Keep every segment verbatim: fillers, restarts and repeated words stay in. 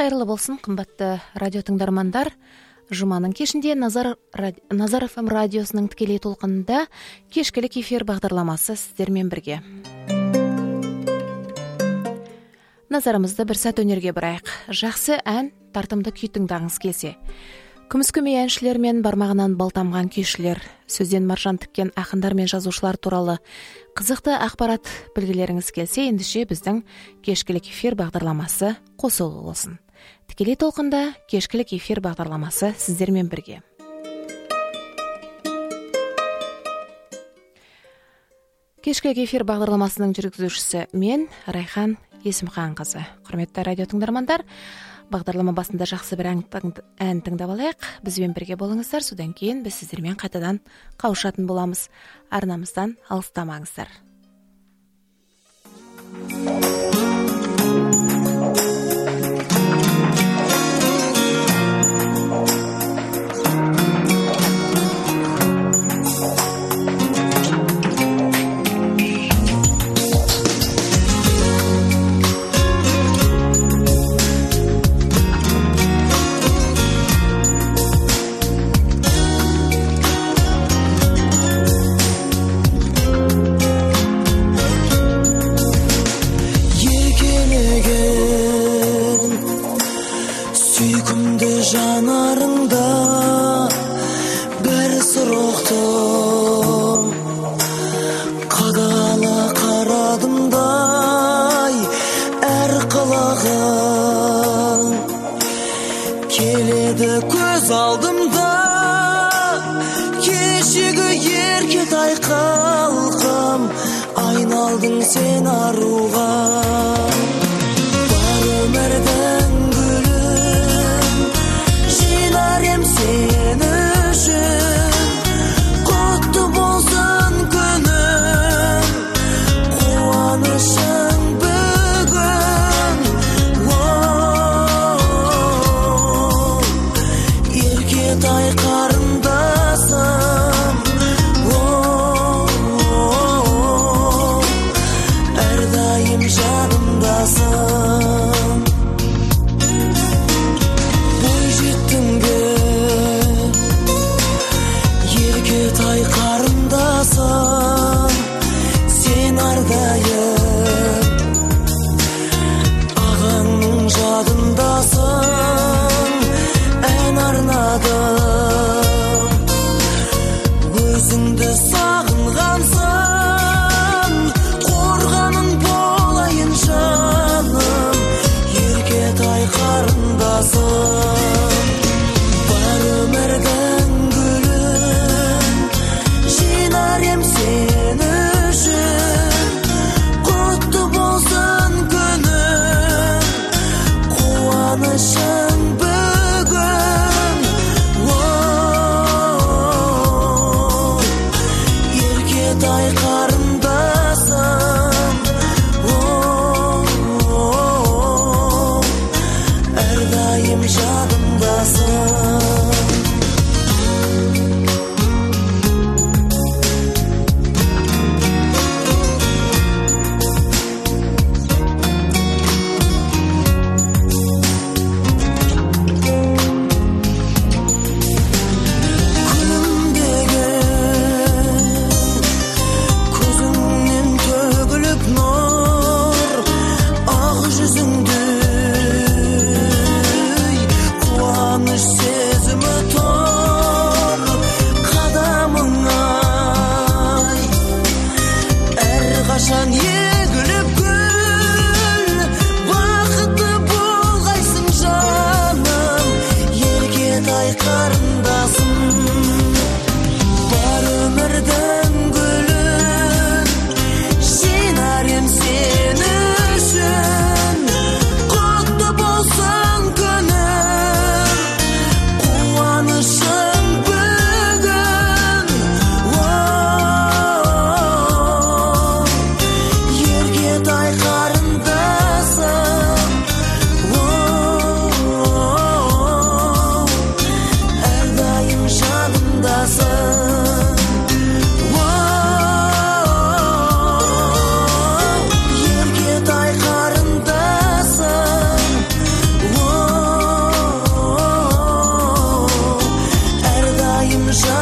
кайырлы болсын, кымбатты радио тыңдармандар. Жуманың кешінде Назар Назар эф эм радиосының тікелей толқынында кешкілік эфир бағдарламасы сіздермен бірге. Назарымызды бір сәт өнерге бұрайық. Жақсы ән, тартымды күй тыңдағыңыз келсе, күміс көмей әншілер мен бармағынан балтамған күйшілер, сөзден маржан тіккен ақындар мен жазушылар туралы қызықты ақпарат білгілеріңіз келсе, ендеше біздің кешкілік эфир бағдарламасы қосулы болсын. Тікелей толқында кешкілік эфир бағдарламасы сіздермен бірге. Кешкілік эфир бағдарламасының жүргізушісі мен, Райхан Есімханқызы. Құрметті радио тыңдармандар, бағдарлама басында жақсы бір ән тыңдап алайық. Бізбен бірге болыңыздар, содан кейін біз сіздермен қайтадан қауышатын боламыз. Арнамыздан алыстамаңыздар. Sen aruğa var ömürden gülüm, jinarem sen üçün, kutlu bolsun günüm, kuanışın bugün. Oh, erketay karındasın. Janımdasın, boy жетtіңгі, еркетай қарындасың, сен ардайым, ағаңның жадындасың, ән арнадым, өзіңді сағынғансың. Бар өмірдің гүлін, жинарем сен үшін, құтты болсын күнің, қуанышың бүгін. Оу, еркетай қарындасың.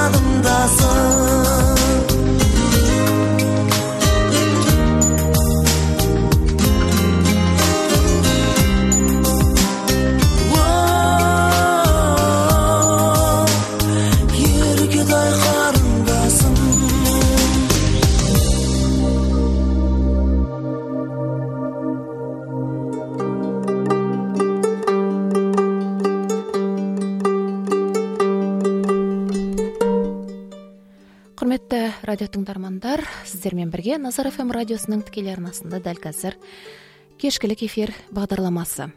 жадымдасың. Құрметті радио тыңдармандар, сіздермен бірге Назар эф эм радиосының тікелей арнасында дәл қазір кешкілік эфир бағдарламасы.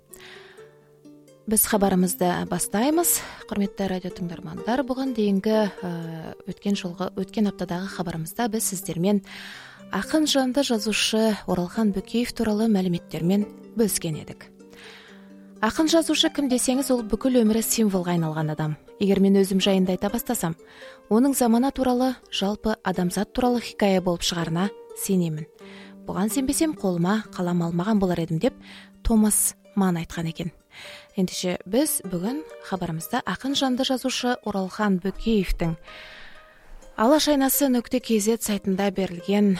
Біз хабарымызды бастаймыз. Құрметті радио тыңдармандар, бұған дейінгі өткен жолғы, өткен аптадағы хабарымызда біз сіздермен ақын жанды жазушы Оралхан Бөкеев туралы мәліметтермен бөліскен едік. Ақын жазушы кім десеңіз, ол бүкіл өмірі символға айналған адам. Егер мен өзім жайында айта бастасам, оның замана туралы, жалпы адамзат туралы хикая болып шығарына сенемін. Бұған сенбесем, қолыма қалам алмаған болар едім деп Томас Ман айтқан екен. Ендеше біз бүгін хабарымызда ақын жанды жазушы Оралхан Бөкеевтің алаш айнасы нүкте кз сайтында берілген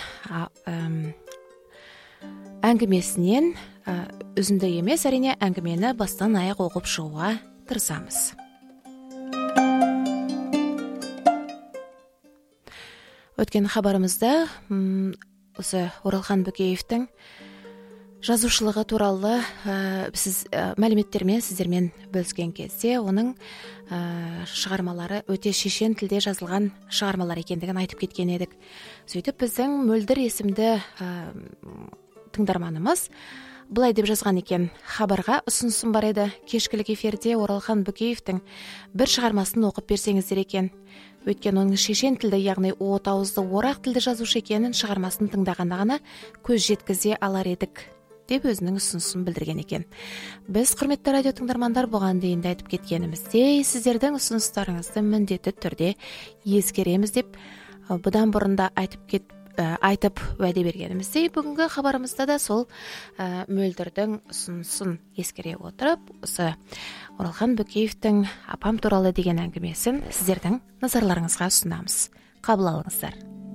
әңгімесінен үзінді емес, әрине әңгімені бастан аяқ оқып шығуға тырысамыз. Өткен хабарымызда осы Оралхан Бөкеевтің жазушылығы туралы сіз мәліметтермен сіздермен бөліскен кезде оның шығармалары өте шешен тілде жазылған шығармалар екендігін айтып кеткен едік. Сөйтіп біздің Мөлдір есімді тыңдарманымыз былай деп жазған екен: хабарға ұсынысым бар еді, кешкілік эфирде Оралхан Бөкеевтің бір шығармасын оқып берсеңіздер екен. Өйткені оның шешен тілді, яғни от ауызды орақ тілді жазушы екенін шығармасын тыңдағанда ғана көз жеткізе алар едік деп өзінің ұсынысын білдірген екен. Біз, құрметті радио тыңдармандар, бұған дейін де айтып кеткеніміздей, сіздердің ұсыныстарыңызды міндетті түрде ескереміз деп бұдан бұрында айтып кет айтып уәде бергеніміздей, бүгінгі хабарымызда да сол ә, Мөлдірдің ұсынысын ескере отырып, осы Оралхан Бөкеевтің апам туралы деген әңгімесін сіздердің назарларыңызға ұсынамыз. Қабыл алыңыздар.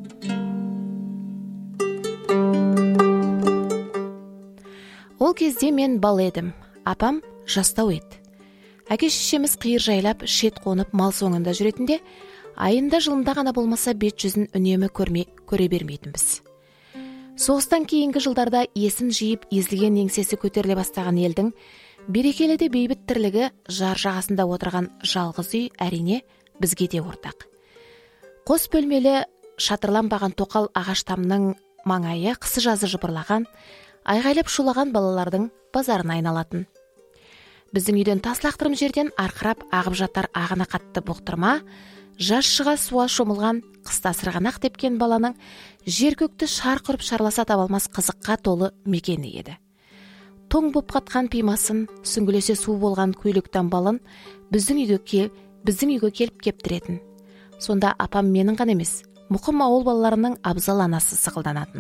Ол кезде мен бал едім, апам жастау еді. Әке-шешеміз қиыр жайлап, шет қонып мал соңында жүретінде, айында жылында ғана болмаса бет жүзін үнемі көрме, көре бермейтінбіз. Соғыстан кейінгі жылдарда есін жиып, езілген еңсесі көтеріле бастаған елдің берекелі де бейбіт тірлігі жар жағасында отырған жалғыз үй әрине бізге де ортақ. Қос бөлмелі шатырланбаған тоқал ағаш тамның маңайы қысы жазы жыбырлаған, айғайлап шулаған балалардың базарына айналатын. Біздің үйден тас лақтырым жерден арқырап ағып жатар ағына қатты бұқтырма, жаз шыға суға шомылған, қыста сырғанақ тепкен баланың жер көкті шарқ ұрып шарласа табалмас қызыққа толы мекені еді. Тоң боп қатқан пимасын, сүңгілесе су болған көйлектен балын біздің үйге кел, біздің үйге келіп кептіретін. Сонда апам менің ғана емес, мұқым ауыл балаларының абзал анасы сықылданатын.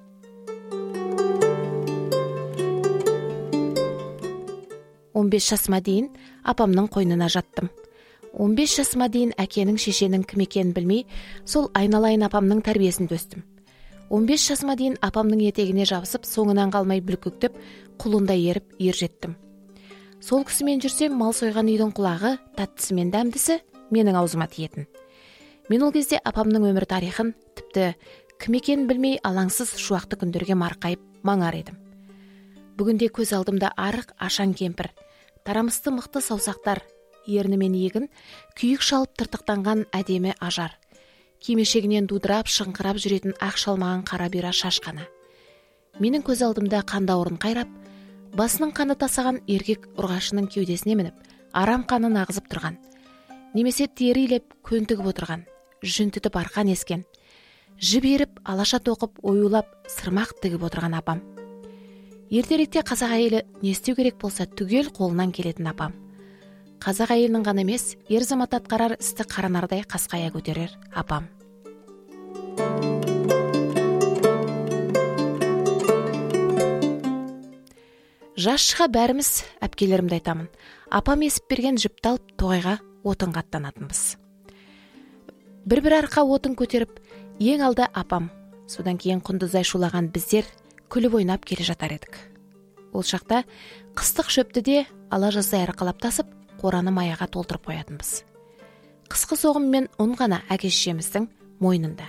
он бес жасыма дейін апамның қойнына жаттым. он бес жасыма дейін әкенің шешенің кім екенін білмей, сол айналайын апамның тәрбиесін өстім. он бес жасыма дейін апамның етегіне жабысып, соңынан қалмай бүлкектеп, құлындай еріп ер жеттім. Сол кісімен жүрсем, мал сойған үйдің құлағы, таттысы мен дәмдісі менің аузыма тиетін. Мен ол кезде апамның өмір тарихын, тіпті кім екенін білмей, алаңсыз шуақты күндерге марқайып маңар едім. Бүгінде көз алдымда арық ашаң кемпір, тарамысты мықты саусақтар, ерні мен егін, күйік шалып тыртықтанған әдемі ажар, кимешегінен дудырап шыңқырап жүретін ақ шалмаған қара бұйра шашқана. Менің көз алдымда қандауырын қайрап, басының қаны тасаған еркек ұрғашының кеудесіне мініп, арам қанын ағызып тұрған, немесе тері илеп көнтігіп отырған, жүн түтіп арқан ескен, жіп еріп алаша тоқып оюлап сырмақ тігіп отырған апам. Ертеректе қазақ әйелі не істеу керек болса түгел қолынан келетін апам. Қазақ әйелінің ғана емес, ер замат атқарар істі қаранардай қасқая көтерер апам. Жас шыға бәріміз, әпкелерімді айтамын, апам есіп берген жіпті алып тоғайға отынға аттанатынбыз. бір-бір арқа отын көтеріп, ең алда апам, содан кейін құндыздай шулаған біздер күліп ойнап келе жатар едік. Ол шақта қыстық шөпті де ала жаздай арқалап тасып, қораны маяға толтырып қоятынбыз. Қысқы соғым мен ұн ғана әке-шешеміздің мойнында.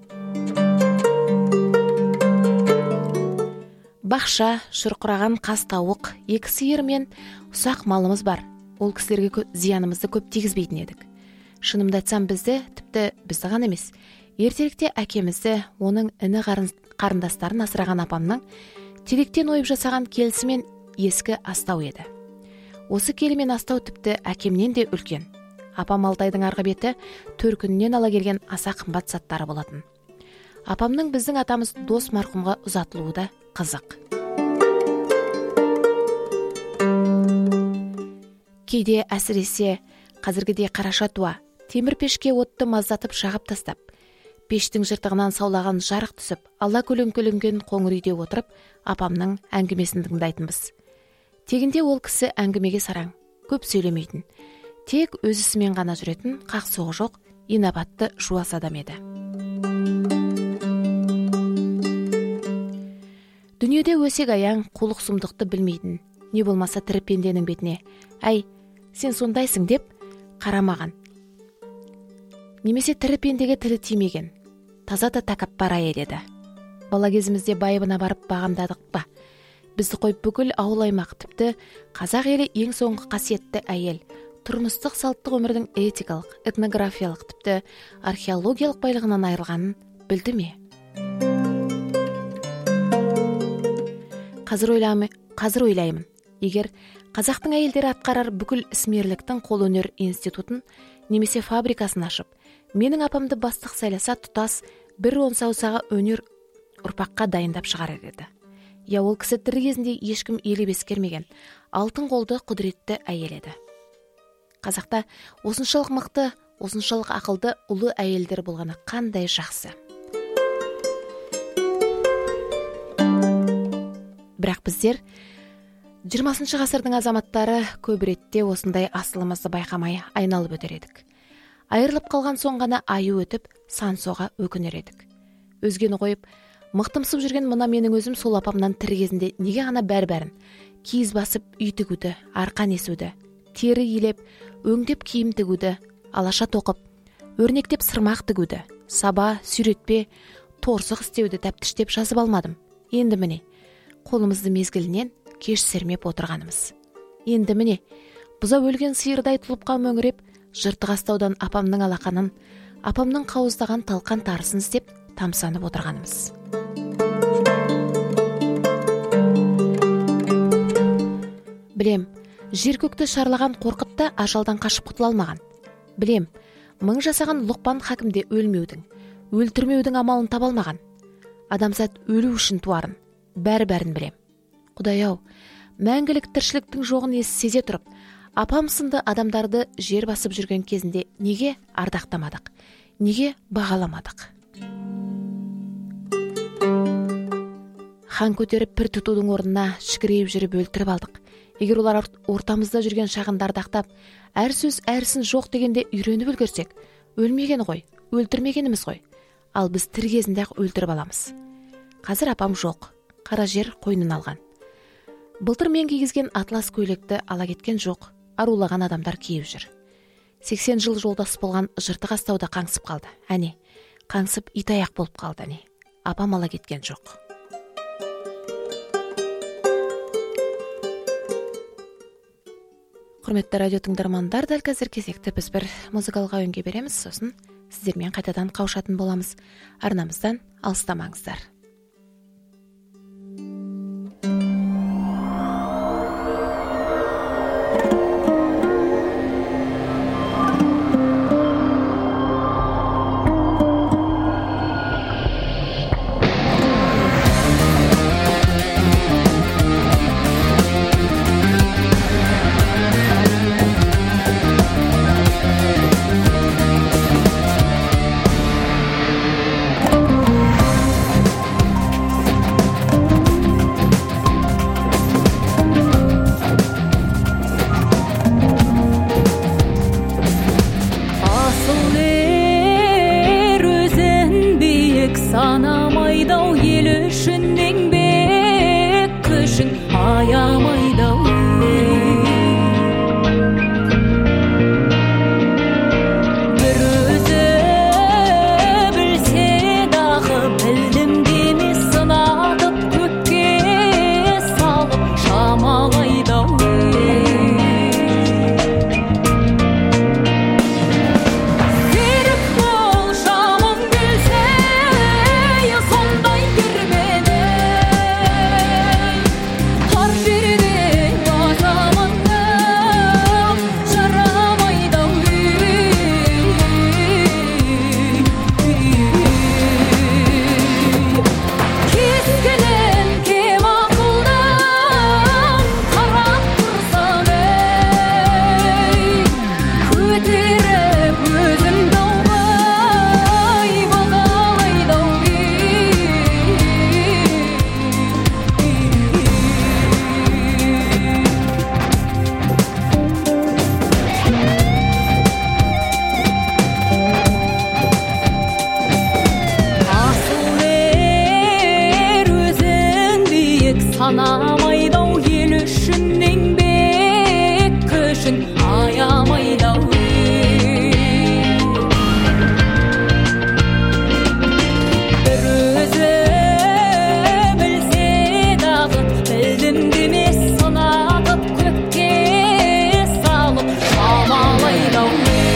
Бақша, шұрқыраған қас тауық, екі сиыр мен ұсақ малымыз бар. Ол кісілерге зиянымызды көп тигізбейтін едік. Шынымды айтсам, бізді, тіпті бізді ғана емес, ертеректе әкемізді, оның іні қарындастарын асыраған апамның теректен ойып жасаған келісі мен ескі астау еді. Осы келі мен астау тіпті әкемнен де үлкен. Апам Алтайдың арғы беті төркінінен ала келген аса қымбат заттары болатын. Апамның біздің атамыз дос марқұмға ұзатылуы да қызық. Кейде әсіресе қазіргідей қараша туа, темір пешке отты маздатып жағып тастап, пештің жыртығынан саулаған жарық түсіп, ала көлеңкеленген қоңыр үйде отырып, апамның әңгімесін тыңдайтынбыз. Тегінде ол кісі әңгімеге сараң, көп сөйлемейтін, тек өз ісімен ғана жүретін, қақ-соғы жоқ, инабатты жуас адам еді. Дүниеде өсек аяң, қулық сұмдықты білмейтін, не болмаса тірі пенденің бетіне, әй, сен сондайсың деп қарамаған. Немесе тірі пендеге тілі тимеген, таза да тәкаппар әйел еді. Бала кезімізде байыбына барып бағамдадық па? Бізді қойып бүкіл ауыл аймақ, тіпті қазақ елі ең соңғы қасиетті әйел, тұрмыстық салттық өмірдің этикалық, этнографиялық, тіпті археологиялық байлығынан айырылғанын білді ме? Қазір ойлаймын, қазір ойлаймын, егер қазақтың әйелдері атқарар бүкіл ісмерліктің қолөнер институтын немесе фабрикасын ашып, менің апамды бастық сайласа, тұтас бір он саусағы өнер ұрпаққа дайындап шығарар еді. Я, ол кісі тірі кезінде ешкім елеп ескермеген, алтын қолды құдіретті әйел еді. Қазақта осыншалық мықты, осыншалық ақылды ұлы әйелдер болғаны қандай жақсы. Бірақ біздер жиырмасыншы ғасырдың азаматтары көп ретте осындай асылымызды байқамай айналып өтер едік. Айырылып қалған соң ғана айы өтіп, сан-соға өкінер едік. Өзгені қойып, мықтымсып жүрген мұна менің өзім сол апамнан тірі кезінде неге ғана бәр-бәрін, киіз басып үй тігуді, арқан есуді, тері илеп, өңдеп киім тігуді, алаша тоқып, өрнектеп сырмақ тігуді, саба, сүйретпе, торсық істеуді тәптіштеп жазып алмадым. Енді міне, қолымызды мезгілінен кеш сермеп отырғанымыз. Енді міне, бұзау өлген сиырдай тұлыпқа мөңіреп, жыртық астаудан апамның алақанын, апамның қауыздаған талқан тарысын іздеп тамсанып отырғанымыз. Білем, жер көкті шарлаған қорқытта ажалдан қашып құтыла алмаған. Білем, мың жасаған Лұқпан хакімде өлмеудің, өлтірмеудің амалын таба алмаған. Адамзат өлу үшін туарын, бәрі-бәрін білем. Құдай-ау, мәңгілік тіршіліктің жоғын есі сезе тұрып, апам сынды адамдарды жер басып жүрген кезінде неге ардақтамадық, неге бағаламадық? Хан көтеріп пір тұтудың орнына шікірейіп жүріп өлтіріп алдық. Егер олар ортамызда жүрген шағынды ардақтап, әр сөз әрсін жоқ дегенде үйреніп үлгерсек, өлмеген ғой, өлтірмегеніміз ғой. Ал біз тірі кезінде-ақ өлтіріп аламыз. Қазір апам жоқ, қара жер қойнын алған. Былтыр мен кигізген атлас көйлекті ала кеткен жоқ, арулаған адамдар киіп жүр. сексен жыл жолдас болған жыртық астауда қаңсып қалды. Әне, қаңсып итаяқ болып қалды, әне. Апам ала кеткен жоқ. Құрметті радио тыңдармандар, дәл қазір кезекті біз бір музыкалық әуенге береміз, сосын сіздермен қайтадан қауышатын боламыз. Арнамыздан алыстамаңыздар. санамайдау ел үшін еңбек күшін аямайдау бір өзі білсе дағы білдім деме сынатып көкке салып шамалайдау санамайдау ел үшін еңбек күшін аямайдау бір өзі білсе дағы білдім деме сынатып көкке салып шамалайдау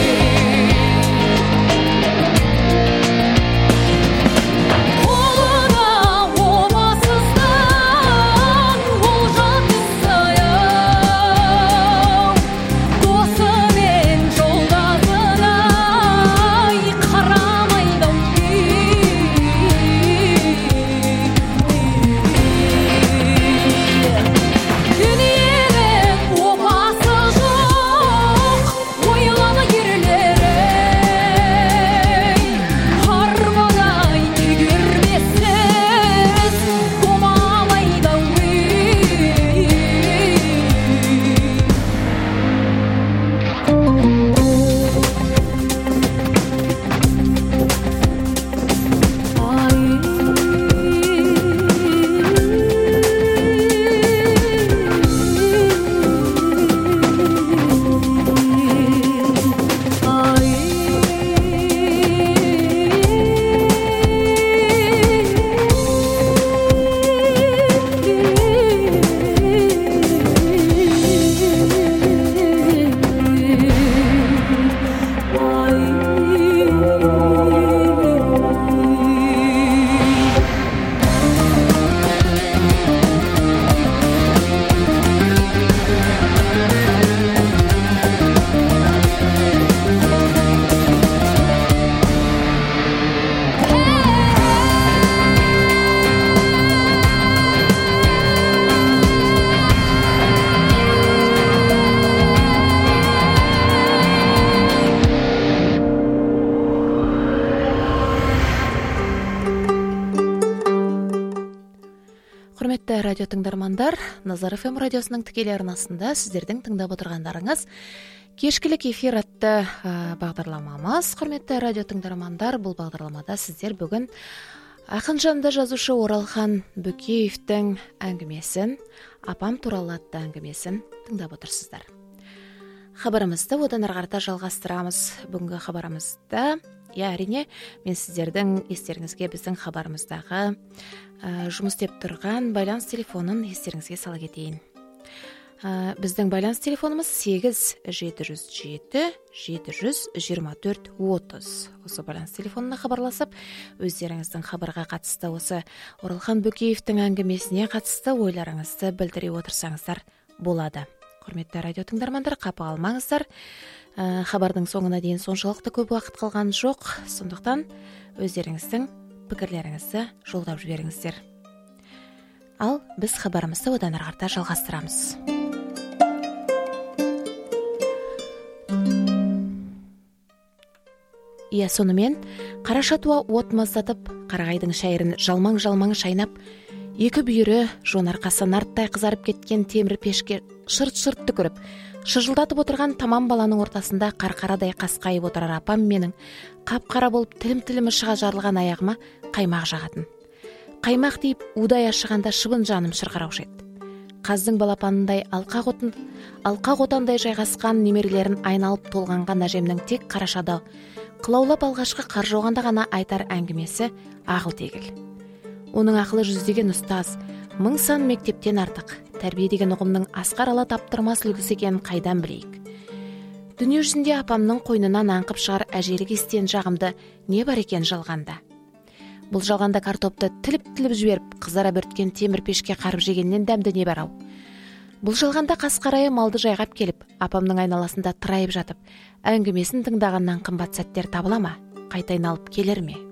Құрметті радио тыңдармандар, Назар эф эм радиосының тікелей арнасында сіздердің тыңдап отырғандарыңыз кешкілік эфир атты ә, бағдарламамыз. Құрметті радио тыңдармандар, бұл бағдарламада сіздер бүгін ақын жанды жазушы Оралхан Бөкеевтің әңгімесін, апам туралы атты әңгімесін тыңдап отырсыздар. Хабарымызды одан ары қарата жалғастырамыз. Бүгінгі хабарымызда, я әрине, мен сіздердің естеріңізге біздің хабарымыздағы ә, жұмыс істеп тұрған байланыс телефонын естеріңізге сала кетейін. Ә, біздің байланыс телефонымыз сегіз жеті жүз жеті жеті жүз жиырма төрт отыз. Осы байланыс телефонына хабарласып, өздеріңіздің хабарға қатысты, осы Оралхан Бөкеевтің әңгімесіне қатысты ойларыңызды білдіре отырсаңыздар болады. Құрметті радио тыңдармандар, қапы қалмаңыздар. Ә, хабардың соңына дейін соншалықты көп уақыт қалған жоқ, сондықтан өздеріңіздің пікірлеріңізді жолдап жіберіңіздер. Ал біз хабарымызды одан ары қарата жалғастырамыз. Иә, сонымен қараша туа от маздатып, қарағайдың шайырын жалмаң-жалмаң шайнап, екі бүйірі жонарқасы нарттай қызарып кеткен темір пешке шырт-шырт түкіріп, шыжылдатып отырған тамам баланың ортасында қарқарадай қасқайып отырар апам менің қап-қара болып тілім-тілімі шыға жарылған аяғыма қаймақ жағатын. Қаймақ дейіп удай ашығанда шыбын жаным шырқыраушы еді. Қаздың балапанындай алқа қотын, алқа қотандай жайғасқан немерелерін айналып толғанған әжемнің тек қарашада қылаулап алғашқы қар жауғанда ғана айтар әңгімесі ағыл-тегіл. Оның ақылы жүздеген ұстаз, мың сан мектептен артық, тәрбие деген ұғымның асқар ала таптырмас үлгісі екенін қайдан білейік. Дүние жүзінде апамның қойнынан аңқып шығар әжелік естен жағымды не бар екен жалғанда. Бұл жалғанда картопты тіліп-тіліп жіберіп, қызара бүрткен темір пешке қарып жегеннен дәмді не бар ау. Бұл жалғанда қасқарайы малды жайғап келіп, апамның айналасында тырайып жатып, әңгімесін тыңдағаннан қымбат сәттер табыла ма, қайта айналып келер ме?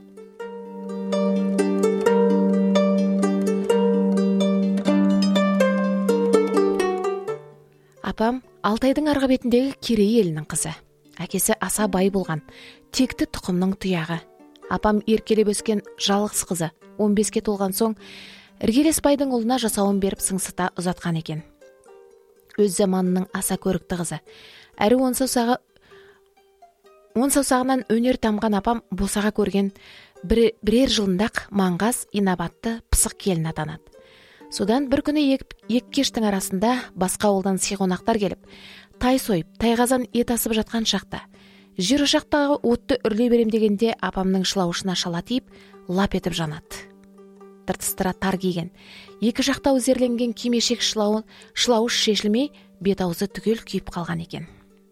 Апам Алтайдың арғы бетіндегі Керей елінің қызы. Әкесі аса бай болған, текті тұқымның тұяғы. Апам еркелеп өскен жалғыз қызы, он беске толған соң іргелес байдың ұлына жасауын беріп сыңсыта ұзатқан екен. Өз заманының аса көрікті қызы. Әрі он саусағы он саусағынан өнер тамған апам босаға көрген бір, бірер жылындақ маңғаз, инабатты, пысық келін атанады. Содан бір күні екі кештің арасында басқа ауылдан сый-қонақтар келіп, тай сойып, тайғазан ет асып жатқан шақта, жер ошақтағы отты үрлей берем дегенде апамның шылауышына шала тиіп, лап етіп жанады. Тыртыстыра тар киген, екі жақта өзерленген кимешек шылауы, шылауыш шешілмей, бет аузы түгел күйіп қалған екен.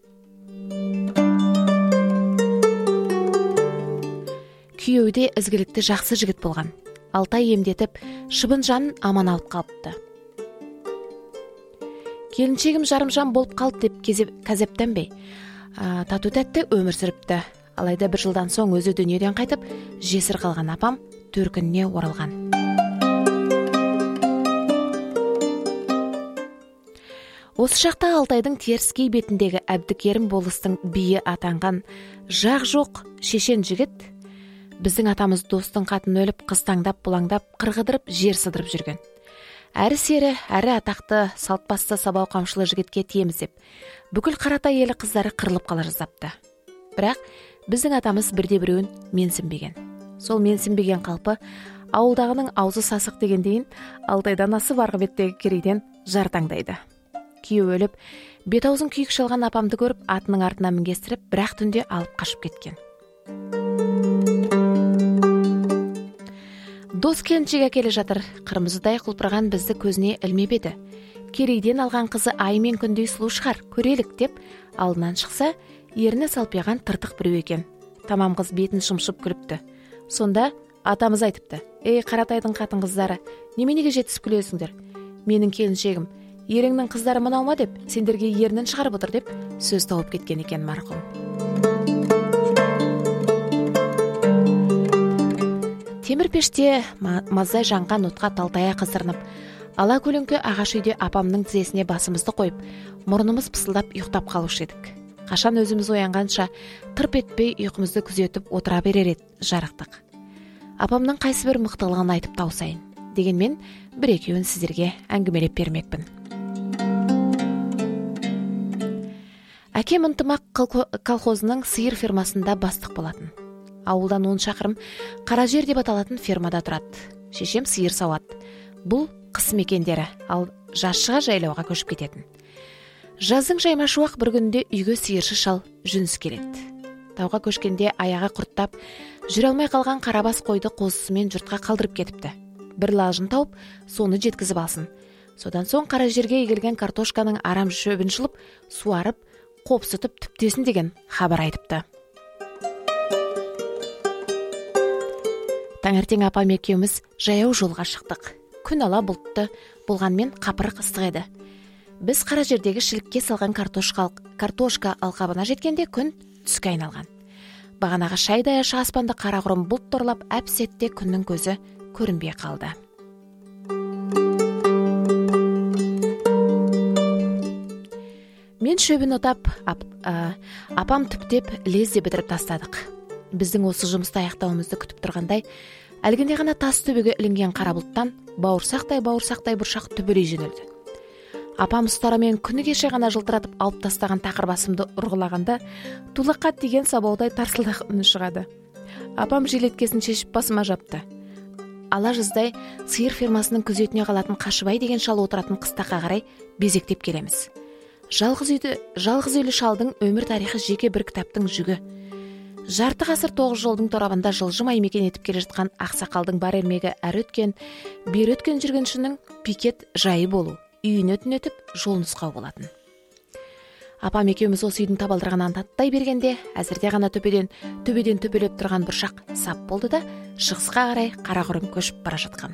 Күйеуде ізгілікті жақсы жігіт болған. Алтай емдетіп, шыбын жанын аман алып қалыпты. Келіншегім жарымжан болып қалды деп кәзептенбей, тату тәтті өмір сүріпті. Алайда бір жылдан соң өзі дүниеден қайтып, жесір қалған апам төркініне оралған. Осы шақта Алтайдың теріскей бетіндегі Әбдікерім болыстың биі атанған жақ жоқ шешен жігіт, біздің атамыз достың қатын өліп, қыз таңдап, бұлаңдап, қырғыдырып, жер сыдырып жүрген. Әрі сері, әрі атақты, салтбасты сабау қамшылы жігітке темізіп, бүкіл Қаратай елі қыздары қырылып қала жаздапты. Бірақ біздің атамыз бірде біреуін менсінбеген. Сол менсінбеген қалпы, ауылдағының аузы сасық дегендейін, Алтайдан асып арғы беттегі Керейден жартаңдайды. Күйеу өліп, бет аузын күйік шалған апамды көріп, атының артына мінгестіріп, бірақ түнде алып қашып кеткен. Дос келіншек әкелі жатыр, қырмызыдай құлпырған бізді көзіне ілмеп еді. Керейден алған қызы ай мен күндей сұлу шығар, көрелік деп, алдынан шықса, ерні салпиған тыртық біреу екен. Тамам қыз бетін шымшып күліпті. Сонда атамыз айтыпты: "Ей, Қаратайдың қатын қыздары, неменеге жетісіп күлесіңдер? Менің келіншегім, еріңнің қыздары мынау ма?" деп, сендерге ернін шығарып отыр деп сөз тауып кеткен екен марқұм. Темір пеште мазай жанған отқа талтая қыздырынып, ала көлеңке ағаш үйде апамның тізесіне басымызды қойып, мұрнымыз пысылдап ұйықтап қалушы едік. Қашан өзіміз оянғанша тырп етпей ұйқымызды күзетіп отыра берер еді жарықтық. Апамның қайсы бір мықтылығын айтып таусайын. Дегенмен бір екеуін сіздерге әңгімелеп бермекпін. Әкем ынтымақ колхозының сиыр фермасында бастық болатын. Ауылдан он шақырым қара жер деп аталатын фермада тұрады. Шешем сиыр сауады. Бұл қыс мекендері, ал жазшыға жайлауға көшіп кететін. Жаздың жаймашуақ бір күнде үйге сиыршы шал жүніс келеді. Тауға көшкенде аяғы құрттап, жүре алмай қалған қарабас қойды қозысымен жұртқа қалдырып кетіпті. Бір лажын тауып, соны жеткізіп алсын. Содан соң қара жерге егілген картошканың арам шөбін шылып, суарып, қопсытып түптесін деген хабар айтыпты. Таңертең апам екеуміз жаяу жолға шықтық. Күн ала бұлтты болғанмен қапырық ыстық еді. Біз қара жердегі шілікке салған картошка, картошка алқабына жеткенде күн түске айналған. Бағанағы шайдай ашық аспанды қара құрым бұлт торлап, әп сәтте күннің көзі көрінбей қалды. Мен шөбін отап, ап, а, апам түптеп лезде бітіріп тастадық. Біздің осы жұмысты аяқтауымызды күтіп тұрғандай, әлгінде ғана тас төбеге ілінген қара бұлттан бауырсақтай бауырсақтай бұршақ түбілей жөнелді. Апам ұстарамен күні кеше ғана жылтыратып алып тастаған тақыр басымды ұрғылағанда, тулаққа тиген сабаудай тарсылдақ үні шығады. Апам жилеткесін шешіп басыма жапты. Ала жаздай сиыр фермасының күзетіне қалатын Қашыбай деген шал отыратын қыстаққа қарай безектеп келеміз. Жалғыз үйді, жалғыз үйлі шалдың өмір тарихы жеке бір кітаптың жүгі. Жарты ғасыр тоғыз жолдың торабында жылжымай мекен етіп келе жатқан ақсақалдың бар ермегі әрі өткен, бері өткен жүргіншінің пикет жайы болу, үйіне түнетіп жол нұсқау болатын. Апам екеуміз осы үйдің табалдырығынан аттай бергенде, әзірде ғана төбеден төбеден төпелеп тұрған бұршақ сап болды да, шығысқа қарай қарақұрым көшіп бара жатқан.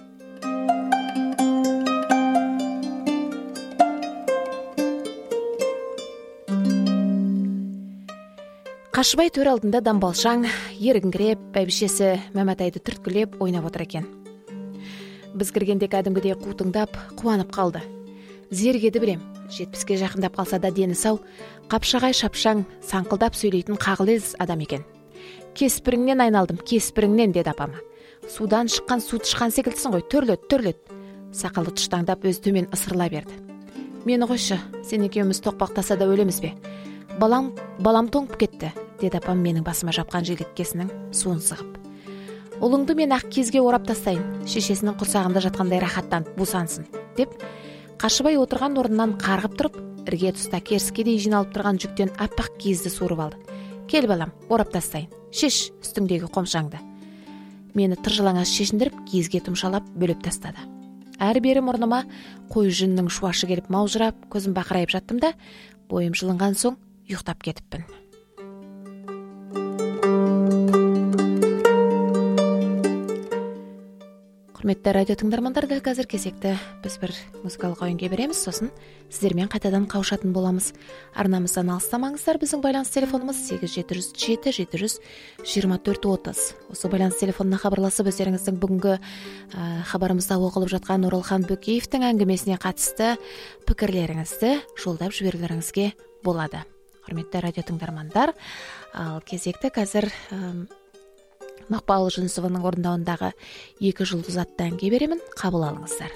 Қашыбай төр алдында дамбалшаң, ерігіңкіреп, бәйбішесі Мәмәтайды түрткілеп ойнап отыр екен. Біз кіргенде кәдімгідей қу тыңдап, қуанып қалды. Зергеді білем, жетпіске жақындап қалса да дені сау, қапшағай шапшаң, саңқылдап сөйлейтін қағылез адам екен. Кеспіріңнен айналдым, кеспіріңнен, деді апама. Судан шыққан су тышқан секілдісің ғой, төрлет, төрлет. Сақалы тұштаңдап өз төмен ысырыла берді. Мені қойшы, сен екеуміз тоқпақтаса да өлеміз бе? Балам, балам тоңып кетті, деді апам менің басыма жапқан жилеткесінің суын сығып. Ұлыңды мен ақ кезге орап тастайын, шешесінің құрсағында жатқандай рахаттан бусансын, деп Қашыбай отырған орнынан қарғып тұрып, ірге тұста керіскедей жиналып тұрған жүктен аппақ киізді суырып алды. Кел балам, орап тастайын, шеш үстіңдегі қомшаңды. Мені тыржалаңаш шешіндіріп, киізге тұмшалап бөліп тастады. Әрі бері мұрныма қой жүннің шуашы келіп маужырап, көзім бақырайып жаттым да, бойым жылынған соң ұйықтап кетіппін. Құрметті радио тыңдармандар, дәл қазір кезекті біз бір музыкалық ойынға береміз, сосын сіздермен қайтадан қауышатын боламыз. Арнамыздан алыстамаңыздар, біздің байланыс телефонымыз сегіз жеті жүз жеті жеті жүз жиырма төрт отыз. Осы байланыс телефонына хабарласып өздеріңіздің бүгінгі ә, хабарымызда оқылып жатқан Оралхан Бөкеевтің әңгімесіне қатысты пікірлеріңізді жолдап жіберулеріңізге болады. Құрметті радио тыңдармандар, ал кезекті қазір ә, Мақпал Жүнісованың орындауындағы екі жұлдыз атты әнге беремін, қабыл алыңыздар.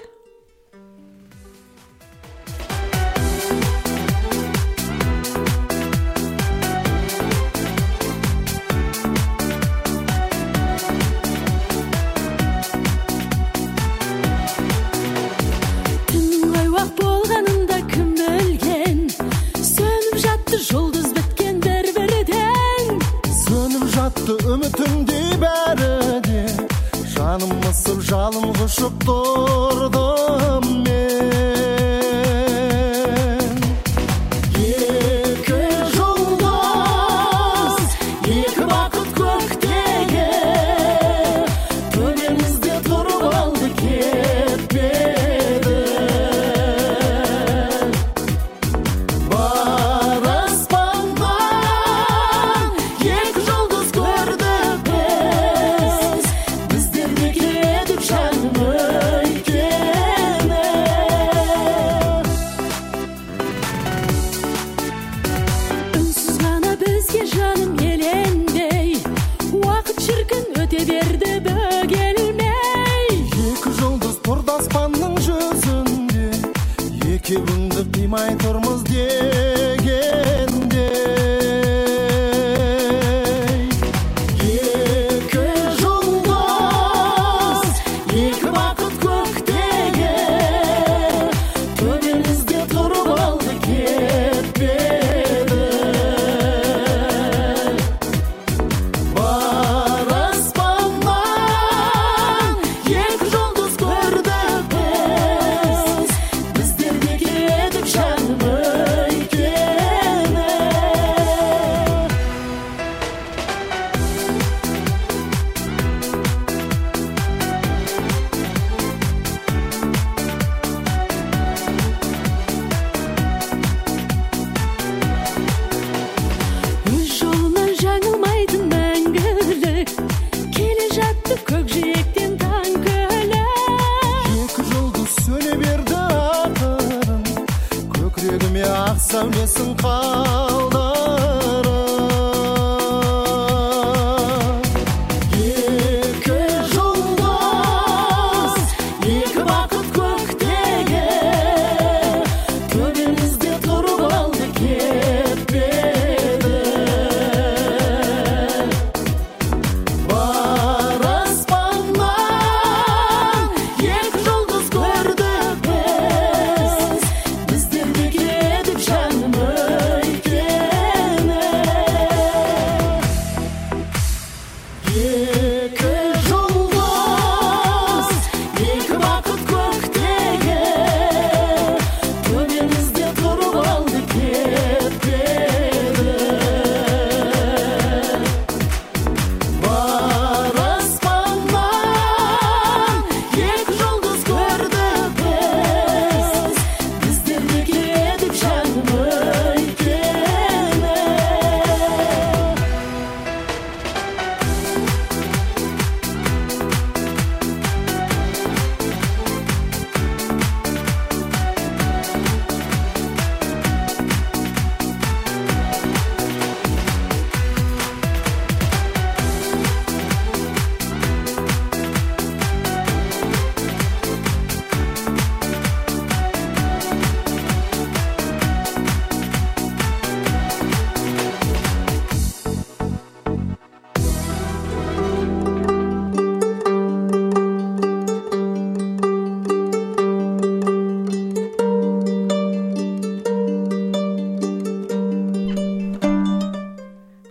Түннің айуақ болғанында кім білген, сөніп жатты жұлдыз біткен бір-бірден. Сөніп жатты үмітімде бәрі де, жаным мысып жалын құшып тұрдым мен. Екі жұлдыз, екі бақыт көктегі, төбемізде тұрып алды кетпеді. Бар аспаннан екі жұлдыз көрдік біз, біздер бекер едік жаным өйткені.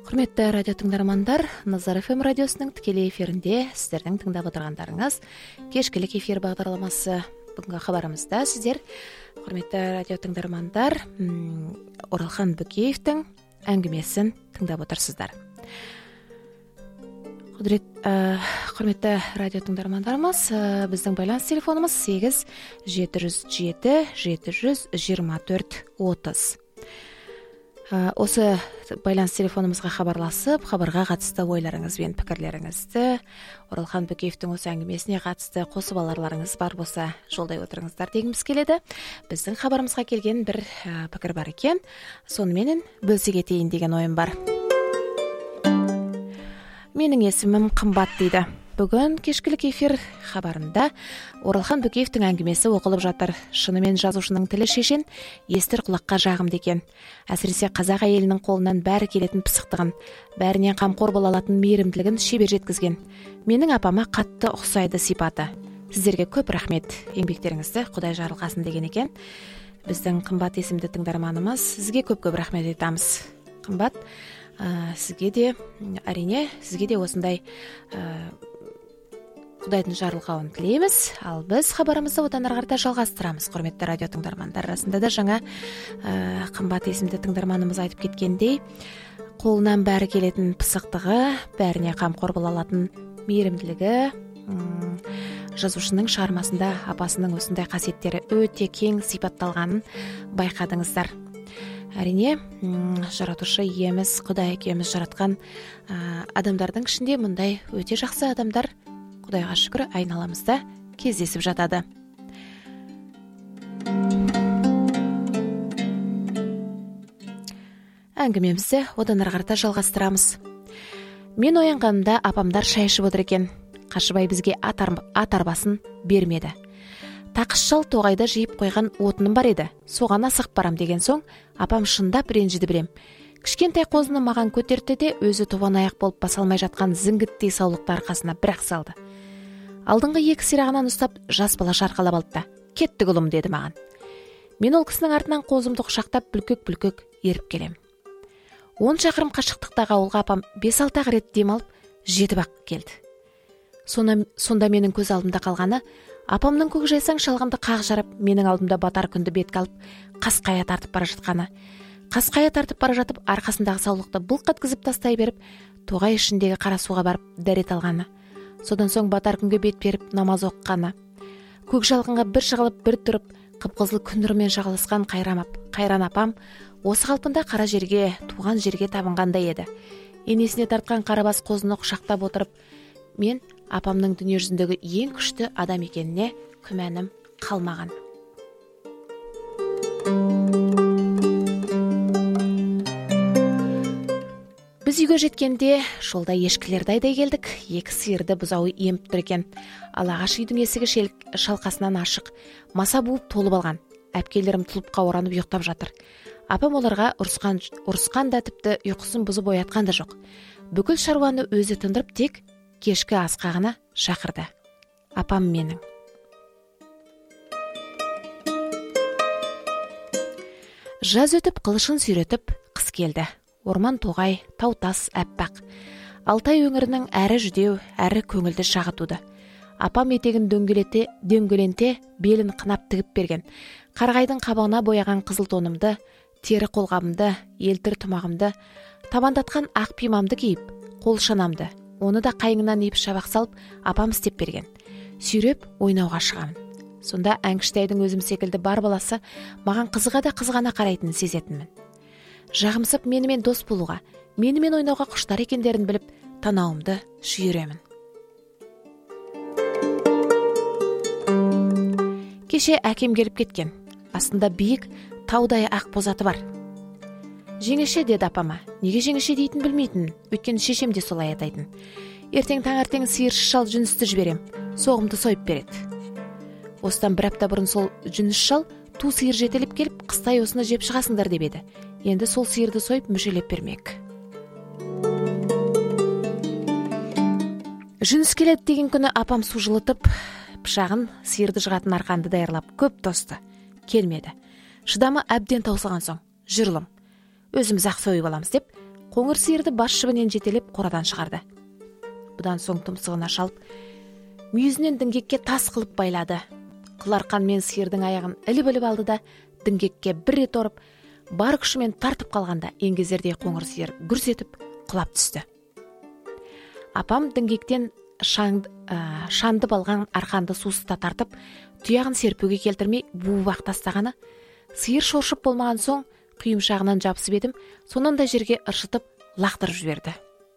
Құрметті радио тыңдармандар, Назар эф эм радиосының тікелей эфирінде сіздердің тыңдап отырғандарыңыз кешкілік эфир бағдарламасы. Бүгінгі хабарымызда сіздер, құрметті радио тыңдармандар, Оралхан Бөкеевтің әңгімесін тыңдап отырсыздар. Құдірет, ә, құрметті радио тыңдармандарымыз, ә, біздің байланыс телефонымыз сегіз жеті жүз жеті жеті жүз жиырма төрт отыз. Осы байланыс телефонымызға хабарласып, хабарға қатысты ойларыңыз бен пікірлеріңізді, Оралхан Бөкеевтің осы әңгімесіне қатысты қосып аларларыңыз бар болса жолдай отырыңыздар дегіміз келеді. Біздің хабарымызға келген бір ә, пікір бар екен, соныменен бөлісе кетейін деген ойым бар. Менің есімім Қымбат дейді. Бүгін кешкілік эфир хабарында Оралхан Бөкеевтің әңгімесі оқылып жатыр. Шынымен жазушының тілі шешен, естір құлаққа жағымды екен. Әсіресе қазақ әйелінің қолынан бәрі келетін пысықтығын, бәрінен қамқор бола алатын мейірімділігін шебер жеткізген. Менің апама қатты ұқсайды сипаты. Сіздерге көп рахмет, еңбектеріңізді Құдай жарылқасын деген екен. Біздің Қымбат есімді тыңдарманымыз, сізге көп-көп рахмет айтамыз. Қымбат, ә, сізге де, әрине, сізге де осындай ә, Құдайдың жарылқауын тілейміз. Ал біз хабарымызды одан ары қарата жалғастырамыз. Құрметті радио тыңдармандар, арасында да жаңа ә, Қымбат есімді тыңдарманымыз айтып кеткендей, қолынан бәрі келетін пысықтығы, бәріне қамқор бола алатын мейірімділігі, м- жазушының шығармасында апасының осындай қасиеттері өте кең сипатталғанын байқадыңыздар. Әрине, жаратушы иеміз, Құдай екеуміз жаратқан ә, адамдардың ішінде мұндай өте жақсы адамдар, Құдайға шүкір, айналамызда кездесіп жатады. Әңгімемізді одан ары қарата жалғастырамыз. Мен оянғанымда апамдар шай ішіп отыр екен. Қашыбай бізге ат арбасын бермеді. Тақыс шал тоғайда жиып қойған отыным бар еді. Соған асығып барам деген соң, апам шындап ренжіді білем. Кішкентай қозыны маған көтерді де өзі тобан аяқ болып баса алмай жатқан зіңгіттей саулықты арқасына бір-ақ салды. Алдыңғы екі сирағынан ұстап жас бала шарқалап алды да, "Кеттік ұлым" деді маған. Мен ол кісінің артынан қозымды құшақтап бүлкек-бүлкек еріп келем. Он шақырым қашықтықтағы ауылға апам бес-алты рет демалып жетіп-ақ келді. Сонда, сонда менің көз алдымда қалғаны, апамның көкжайсаң шалғынды қақ жарып, менің алдымда батар күнді бетке алып, қасқая тартып бара жатқаны. Қасқая тартып бара жатып, арқасындағы саулықты былқ еткізіп тастай беріп, тоғай ішіндегі қара суға барып дәрет алғаны. Содан соң батар күнге бет беріп намаз оққаны. Көк жалғынға бір жығылып бір тұрып, қып-қызыл күн нұрымен жағылысқан қайран апам осы қалпында қара жерге, туған жерге табынғандай еді. Енесіне тартқан қарабас қозыны құшақтап отырып, мен апамның дүние жүзіндегі ең күшті адам екеніне күмәнім қалмаған. Біз үйге жеткенде жолда ешкілерді айдай келдік. Екі сиырды бұзауы еміп тұр екен. Ал ағаш үйдің есігі шалқасынан ашық, маса буып толып алған. Әпкелерім тұлыпқа оранып ұйықтап жатыр. Апам оларға ұрысқан, ұрысқан да тіпті ұйқысын бұзып оятқан да жоқ. Бүкіл шаруаны өзі тындырып тек кешкі асқағына шақырды. Апам менің. Жаз өтіп, қылышын сүйретіп, қыс келді. Орман тоғай, тау-тас әппақ. Алтай өңірінің әрі жүдеу, әрі көңілді шағы туды. Апам етегін дөңгелете, дөңгеленте, белін қынап тігіп берген. Қарғайдың қабағына бояған қызыл тонымды, тері қолғабымды, елтір тұмағымды, табандатқан ақ пимамды киіп, қол шанамды, оны да қайыңынан еп шабақ салып, апам істеп берген. Сүйреп ойнауға шығамын. Сонда әңгіштайдың өзім секілді бар баласы маған қызыға да қызғана қарайтынын сезетінмін. Жағымсып менімен дос болуға, менімен ойнауға құштар екендерін біліп, танауымды шүйіремін. Кеше әкем келіп кеткен. Астында биік таудай ақ бозаты бар. Жеңеше деді апама. Неге жеңеше дейтін білмейтін, өйткені шешем де солай атайтын. Ертең таңертең сиыршы шал жүністі жіберем, соғымды сойып береді. Осыдан бір апта бұрын сол жүніс шал ту сиыр жетеліп келіп, қыстай осыны жеп шығасыңдар деп еді. Енді сол сиырды сойып мүшелеп бермек. Жүніс келеді деген күні апам су жылытып, пышағын сиырды жығатын арқанды даярлап көп тосты. Келмеді. Шыдамы әбден таусылған соң, жүрілім. Өзіміз ақ сойып аламыз деп, Қоңыр сиырды бас жібінен жетелеп қорадан шығарды. Бұдан соң тұмсығына шалып, мүйізінен діңгекке тас қылып байлады. Қыларқан мен сиырдың аяғын іліп-іліп алды да діңгекке бір рет ұрып, бар күшімен тартып қалғанда еңгезердей қоңыр сиыр гүрс етіп құлап түсті. Апам діңгектен шаңд, ә, шандып алған арқанды сусыта тартып, тұяғын серпуге келтірмей буып тастағаны, сиыр шоршып болмаған соң құйымшағынан жабысып едім, сонан да жерге ыршытып лақтырып жіберді.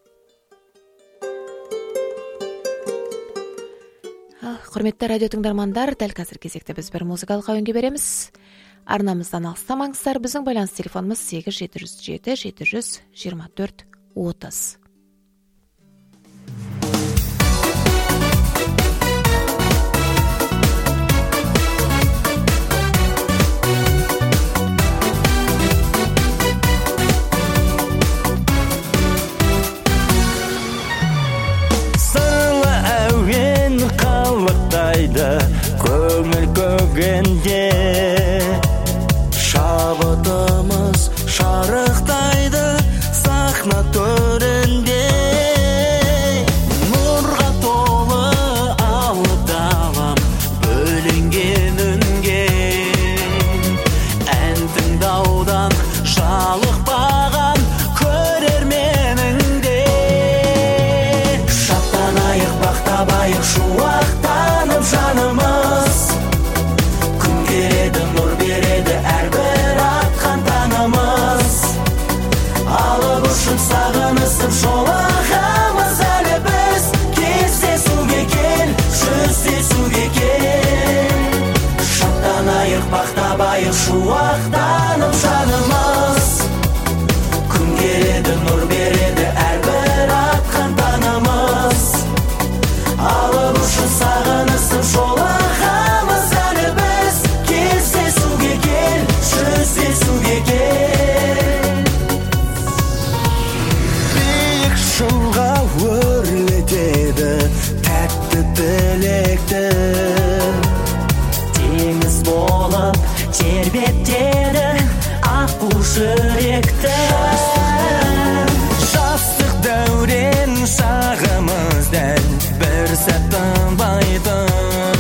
Құрметті радио тыңдармандар, дәл қазір кезекте біз бір музыкалық әуенге береміз. Арнамыздан алыстамаңыздар. Біздің байланыс телефонымыз сегіз жеті жүз жеті жеті жүз жиырма төрт отыз. Көңіл көгенде шабытымыз шарықтайды сахна төрінде, нұрға толы алып далам бөлінген үнге, ән тыңдаудан жалықпаған көрерменіңде. Шаттанайық, бақтабайық, шуақтанып жанымыз, күн келеді, нұр береді әрбір атқан таңымыз. Алып ұшып сағынысып жолағамыз әлі біз, кездесуге кел, жүздесуге кел. Шаттанайық, бақтабайық, шуақтанып жанымыз, күн келеді, нұр береді әрбір атқан таңымыз. Алып ұшып сағынысып жолағамыз әлі біз, кездесуге кел, жүздесуге кел. Биік шыңға өрлетеді тәтті тілекті, теңіз болып тербетеді аққу жүректі. Жастық дәурен шағымыздан бір сәт тынбайтын,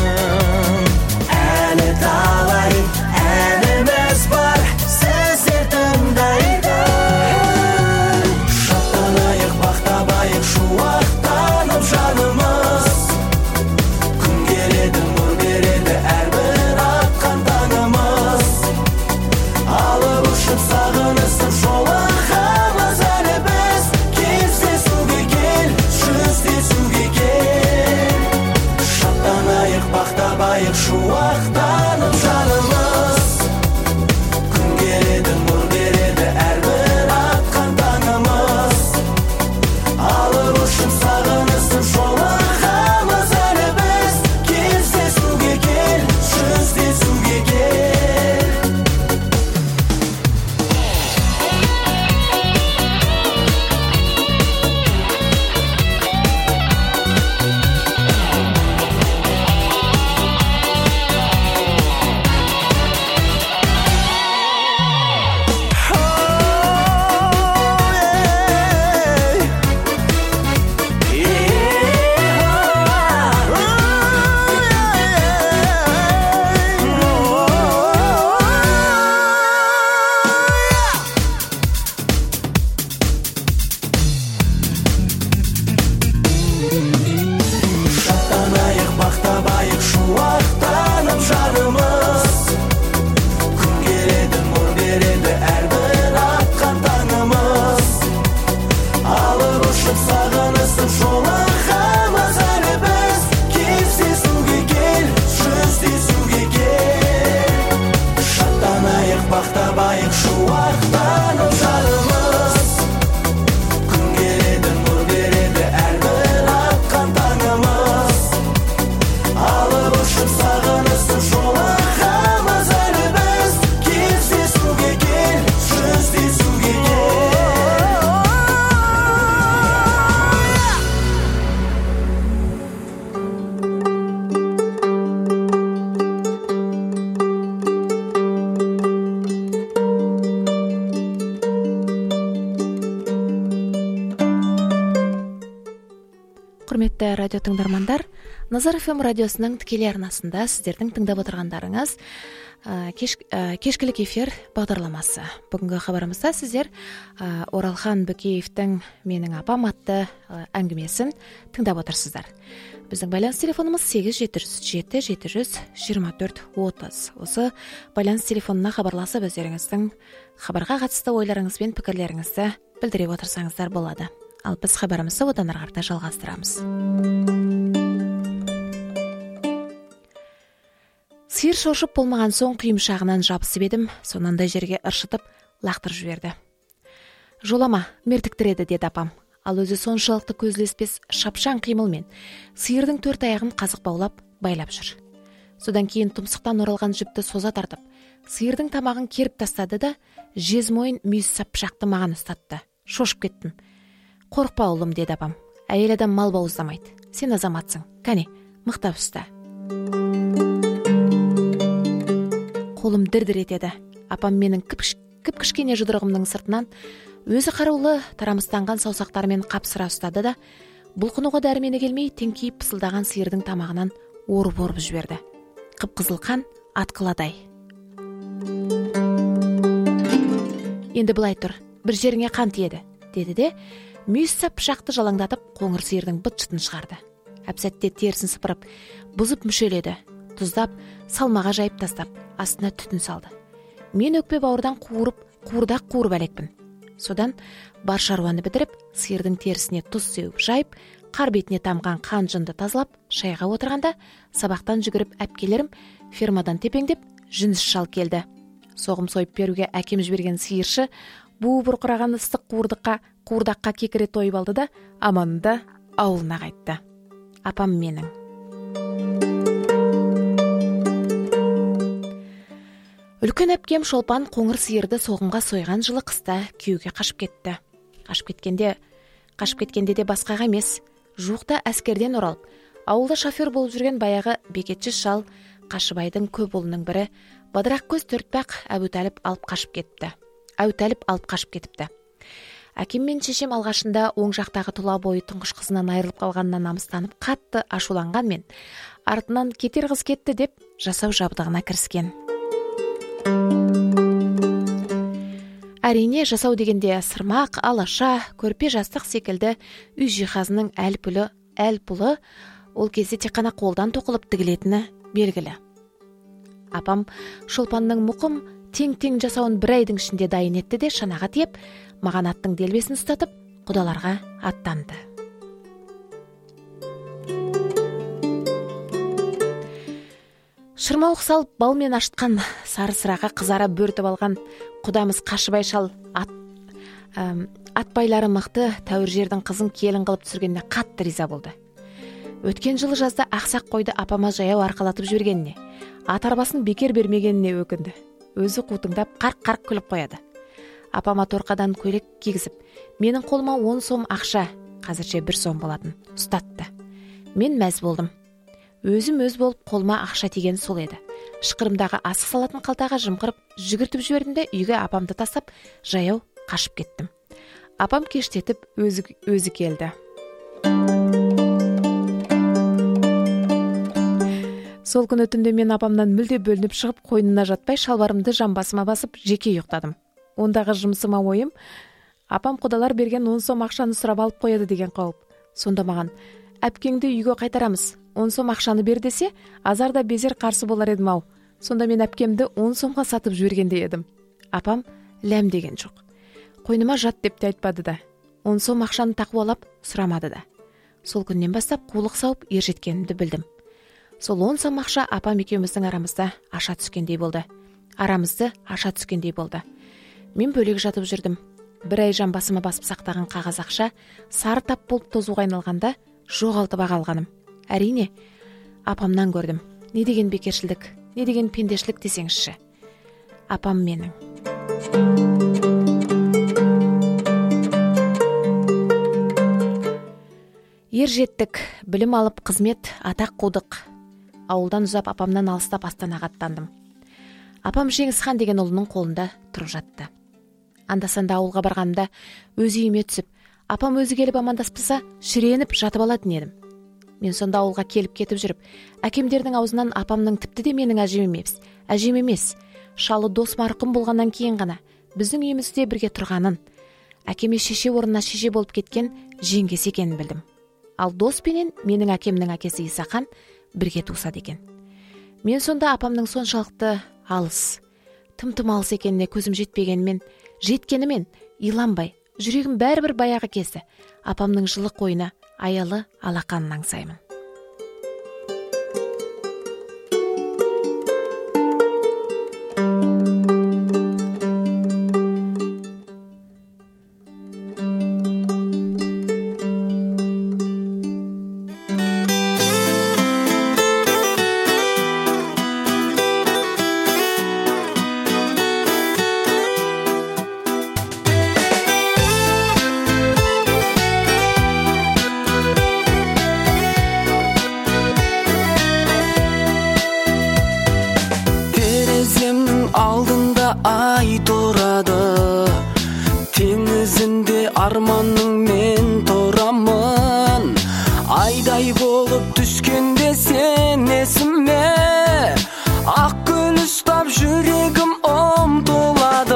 әлі талай әніміз бар сіздер тыңдайтын. Шаттанайық, бақтабайық, шуақтанып жанымыз, күн келеді, нұр береді әрбір атқан таңымыз. Алып ұшып сағынысып жолағамыз әлі біз, кездесуге кел, жүздесуге кел. Шаттанайық, бақтабайық, шуақтанып жанымыз, күн келеді, нұр береді әрбір атқан таңымыз. Алып ұшып сағынысып жолағамыз әлі біз, кездесуге кел, жүздесуге кел. Шаттанайық, бақтабайық, шуақтанып жанымыз, күн келеді, нұр береді әрбір атқан таңымыз. Алып ұшып сағынысып жолағамыз әлі біз, кездесуге кел, жүздесуге кел. Шаттанайық, бақтабайық, шуақтанып жанымыз, күн келеді, нұр береді әрбір атқан таңымыз. Алып ұшып сағынысып жолағамыз әлі біз, кездесуге кел, жүздесуге кел. Құрметті радио тыңдармандар, Назар эф эм радиосының тікелей арнасында сіздердің тыңдап отырғандарыңыз кеш, кешкілік эфир бағдарламасы. Бүгінгі хабарымызда сіздер Оралхан Бөкеевтің "Менің апам" атты әңгімесін тыңдап отырсыздар. Біздің байланыс телефонымыз сегіз жеті жүз жеті жеті жүз жиырма төрт отыз. Осы байланыс телефонына хабарласып өздеріңіздің хабарға қатысты ойларыңыз бен пікірлеріңізді білдіре отырсаңыздар болады. Ал біз хабарымызды одан ары қарата жалғастырамыз. Сиыр шошып болмаған соң құйымшағынан жабысып едім, сонандай жерге ыршытып лақтырып жіберді. "Жолама, мертіктіреді", деді апам. Ал өзі соншалықты көзілеспес шапшаң қимылмен сиырдың төрт аяғын қазық баулап байлап жүр. Содан кейін тұмсықтан оралған жіпті соза тартып, сиырдың тамағын керіп тастады да жез мойын мүйіз сапшақты маған ұстатты. Шошып кеттім. "Қорықпа ұлым", деді апам. "Әйел адам мал бауыздамайды. Сен азаматсың. Кәне, мықтап ұста." Қолым дір-дір етеді. Апам менің кіп-кішкене жұдырығымның сыртынан өзі қарулы тарамыстанған саусақтарымен қапсыра ұстады да бұлқынуға дәрмені келмей теңкейіп пысылдаған сиырдың тамағынан орып-орып жіберді. Қып-қызыл қан атқыладай. "Енді былай тұр, бір жеріңе қан тиеді", деді де мүйіз сап пышақты жалаңдатып қоңыр сиырдың быт-шытын шығарды. Әп-сәтте терісін сыпырып, бұзып мүшеледі, тұздап, салмаға жайып тастап, астына түтін салды. Мен өкпе бауырдан қуырып, қуырдақ қуырып әлекпін. Содан бар шаруаны бітіріп, сиырдың терісіне тұз сеуіп жайып, қар бетіне тамған қан жынды тазалап, шайға отырғанда сабақтан жүгіріп әпкелерім фермадан тепеңдеп жүніс шал келді. Соғым сойып беруге әкем жіберген сиыршы бу бұрқыраған ыстық қуырдаққа қуырдаққа кекіре тойып алды да аманында ауылына қайтты. Апам менің. Үлкен әпкем Шолпан қоңыр сиырды соғымға сойған жылы қыста күйеуге қашып кетті. Қашып кеткенде, қашып кеткенде де басқаға емес, жуықта әскерден оралып, ауылда шофер болып жүрген баяғы бекетші шал Қашыбайдың көп ұлының бірі Бадырақ көз Төртбақ Әбутәліп алып қашып кетті. Әбутәліп алып қашып кетіпті. Әкем мен шешем алғашында оң жақтағы тұла бойы тұңғыш қызынан айырылып қалғанына намыстанып қатты ашуланған мен, артынан кетер қыз кетті деп жасау жабдығына кіріскен. Әрине, жасау дегенде сырмақ, алаша, көрпе жастық секілді үй жиһазының әл-пұлы, әл-пұлы ол кезде тек қана қолдан тоқылып тігілетіні белгілі. Апам Шолпанның мұқым тең-тең жасауын бір айдың ішінде дайын етті де шанаға тиеп, маған аттың делбесін ұстатып, құдаларға аттанды. Шырмауық салып балмен ашытқан сары сыраға қызара бөртіп алған құдамыз Қашыбай шал ат, ә, атбайлары мықты тәуір жердің қызын келін қылып түсіргеніне қатты риза болды. Өткен жылы жазда ақсақ қойды апама жаяу арқалатып жібергеніне, ат арбасын бекер бермегеніне өкінді. Өзі қутыңдап қарқ-қарқ күліп қояды. Апама торқадан көйлек кигізіп, менің қолыма он сом ақша, қазірше бір сом болатын, ұстатты. Мен мәз болдым. Өзім өз болып қолыма ақша тиген сол еді. Шықырымдағы асық салатын қалтаға жымқырып, жүгіртіп жібердім де үйге апамды тастап, жаяу қашып кеттім. Апам кештетіп өзі, өзі келді. Сол күні түнде мен апамнан мүлде бөлініп шығып, қойнына жатпай шалбарымды жамбасыма басып, жеке ұйықтадым. Ондағы жұмысыма ойым, апам құдалар берген он сом ақшаны сұрап алып қояды деген қауіп. Сонда маған, әпкеңді үйге қайтарамыз, он сом ақшаны бер десе, азарда безер қарсы болар едім ау. Сонда мен әпкемді он сомға сатып жібергенде едім. Апам ләм деген жоқ. Қойныма жат деп те айтпады да. он сом ақшаны тақып алып сұрамады да. Сол күннен бастап қулық сауып ержеткенімді білдім. Сол он сом ақша апам екеуміздің арамызда аша түскендей болды. Арамызды аша түскендей болды. Мен бөлек жатып жүрдім. Бір ай жамбасыма басып сақтаған қағаз ақша сары тап болып тозуға айналғанда жоғалтып алғаным. Әрине, апамнан көрдім. Не деген бекершілдік, не деген пендешілік десеңізші. Апам менің. Ер жеттік, білім алып қызмет, атақ қудық. Ауылдан ұзап апамнан алыстап Астанаға аттандым. Апам Жеңісхан деген ұлының қолында тұрып жатты. Анда-санда ауылға барғанымда өз үйіме түсіп, апам өзі келіп амандаспаса шіреніп жатып алатын едім. Мен сонда ауылға келіп кетіп жүріп, әкемдердің аузынан апамның тіпті де менің әжем емес, әжем емес, шалы дос марқұм болғаннан кейін ғана біздің үйімізде бірге тұрғанын, әкеме шеше орнына шеше болып кеткен жеңгесі екенін білдім. Ал дос пенен менің әкемнің әкесі Исақан бірге туысады екен. Мен сонда апамның соншалықты алыс, тым-тым алыс екеніне көзім жетпегенмен, жеткенімен иланбай, жүрегім бәрібір баяғы кезді апамның жылы қойына аялы алақанын аңсаймын. Арманның мен торамын, айдай болып түскенде сен есіме, ақ гүл ұстап жүрегім ұмтылады.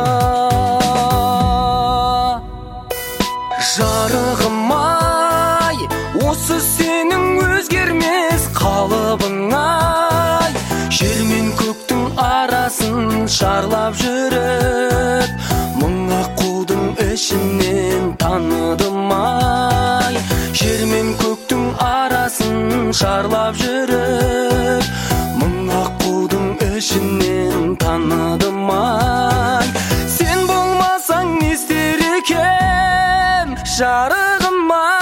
Жарығым-ай, осы сенің өзгермес қалыбың-ай, жер мен көктің арасын шарлап жүріп, мың аққудың ішінен таныдым-ай, жер мен көктің арасын шарлап жүріп, мың аққудың ішінен таныдым-ай. Сен болмасаң не істер екем, жарығым-ай.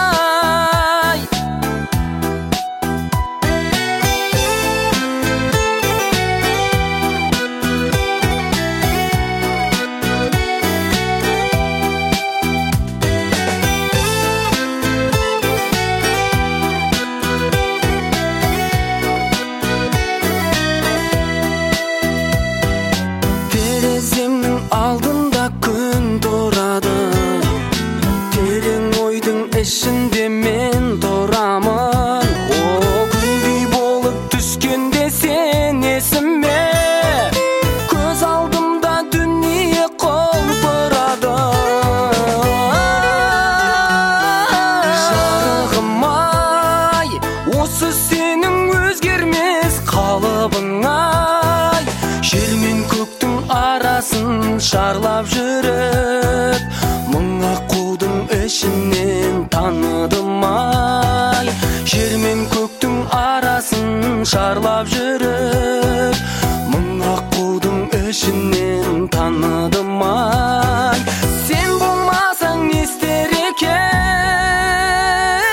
Ішінде мен тұрамын, о күндей болып түскенде сен есіме, көз алдымда дүние құлпырады. Жарығым-ай, осы сенің өзгермес қалыбың-ай, жер мен көктің арасын шарлап жүріп, мың аққудың ішінен таныдым-ай, жер мен көктің арасын шарлап жүріп, мың аққудың ішінен таныдым-ай. Сен болмасаң не істер екем,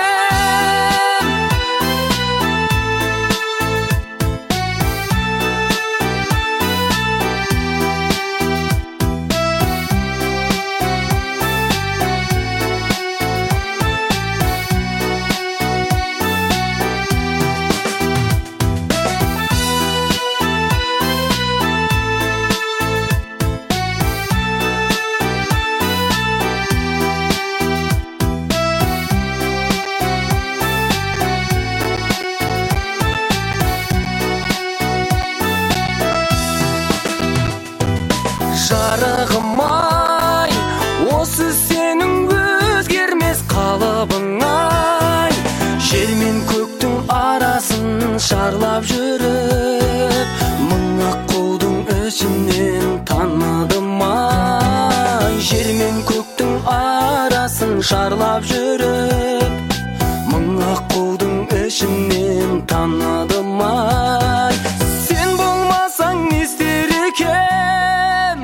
жарығым-ай, осы сенің өзгермес қалыбың-ай, жер мен көктің арасын шарлап жүріп, мың аққудың ішінен таныдым-ай, жер мен көктің арасын шарлап жүріп, мың аққудың ішінен таныдым-ай. Сен болмасаң не істер екем,